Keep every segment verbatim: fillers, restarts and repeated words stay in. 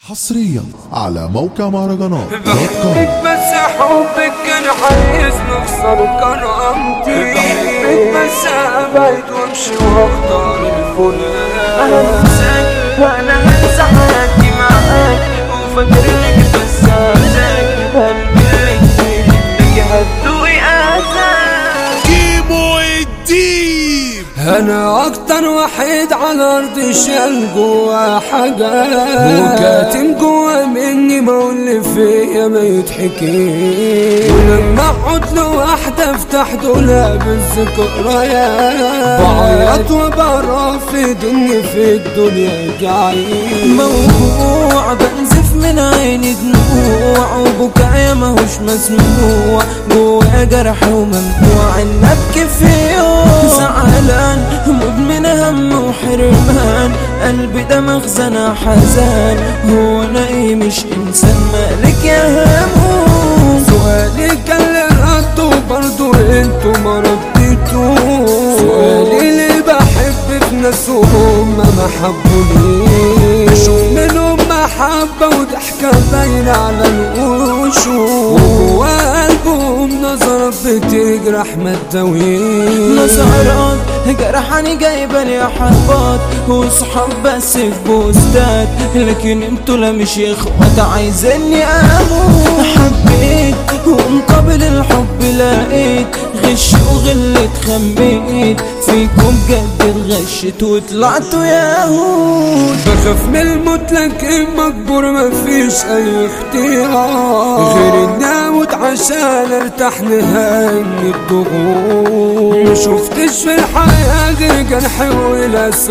حصريا على موقع مهرجانات دوت كوم. بحبك بس حبك كان عايز نخسر كرامتي. بحبك بس ابعد وامشي واختار الفلان. انا هنساك وانا هنسى حياتي معاك وفاكرك بس عايزك قلبي اللي كتير هتدوقي اذاك. كيمو الديب انا اكتر وحيد على ارض شال جوا حاجة وكاتم جوا مني بقول اللي فيا ما يتحكي. ولما اقعد لوحدي افتح دولاب الذكريات بعيط وبرفض اني في الدنيا جعيد. موجوع بنزف من عيني دموع وبكايا ماهوش مسموع جوا جرح وممنوع ان ابكي في يوم. زعلان مدمن هم وحرمان قلبي ده مخزن حزان. هو انا ايه مش انسان مالك يا هموم. سؤالي كان اللي رده برضو انتو ما رديتوش. سؤالي اللي بحب في ناس وهم ما حبونيش. شوف منهم محبة وضحكة باينة على الوشوش وجوا قلبهم نظرات بتجرح ما تداويش. نظرات جرحاني جايبة لي حربات وصحاب بس في بوستات لكن انتوا لا مش اخوات عايزيني اموت. حبيت ومقابل الحب لقيت غش وغلت خميت فيكم جد اتغشت وطلعتوا ياهود. بخاف من الموت لكن مجبور مفيش اي اختيار غير اني اموت عشان ارتاح نهاية من الضغوط. مشوفتش في الحياة غير جرحي والاسى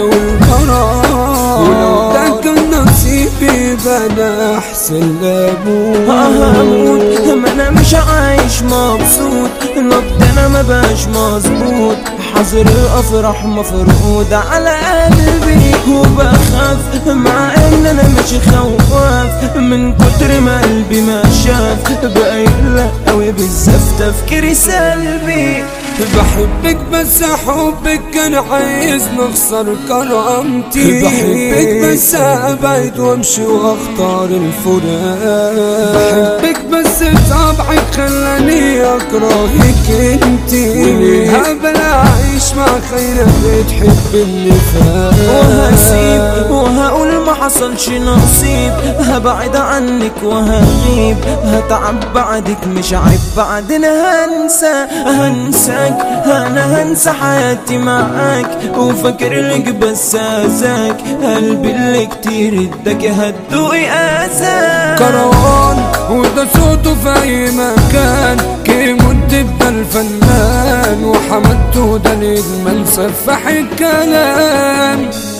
والمرار ولو ده كان نصيبي بنا احسن لابوت. هموت ما انا مش عايش مبسوط الوقت انا ما بقاش مظبوط. حظر الافراح مفروض على قلبي وبخاف مع ان انا مش خواف من كتر ما قلبي ما شاف بقى يقلق قوي بالزف تفكيري سلبي. بحبك بس حبك كان عايز نخسر كرامتي. بحبك بس ابعد وامشي واختار الفراق. بحبك بس طبعك خلاني اكرهك انتي وليها بلا اعيش مع خيرة بتحب النفاق. وهسيب وهقول ما حصلش نصيب هبعد عنك وهغيب هتعب بعدك مش عيب بعدين هنسى هنساك. انا هنسى حياتي معاك وفاكرلك بس اذاك قلبي اللي كتير اداك هتدوقي اذاك. كروان وده صوته في اي مكان كيمو الديب ده الفنان وحمدته ده نجم سفاح الكلام.